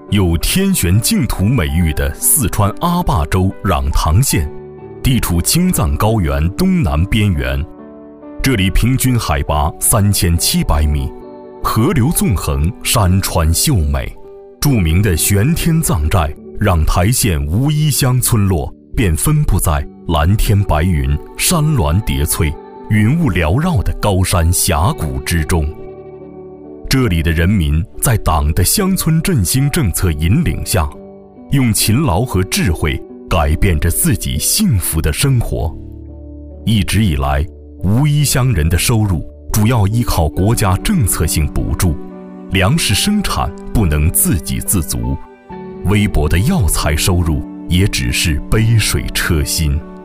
有天选净土美誉的四川阿坝州壤塘县，地处青藏高原东南边缘，这里平均海拔3700米，河流纵横，山川秀美。著名的玄天藏寨让台县吴一乡村落便分布在蓝天白云、山峦叠翠、云雾缭绕的高山峡谷之中。这里的人民在党的乡村振兴政策引领下，用勤劳和智慧改变着自己幸福的生活。一直以来，吴一乡人的收入主要依靠国家政策性补助，粮食生产不能自给自足，微薄的药材收入也只是杯水车薪。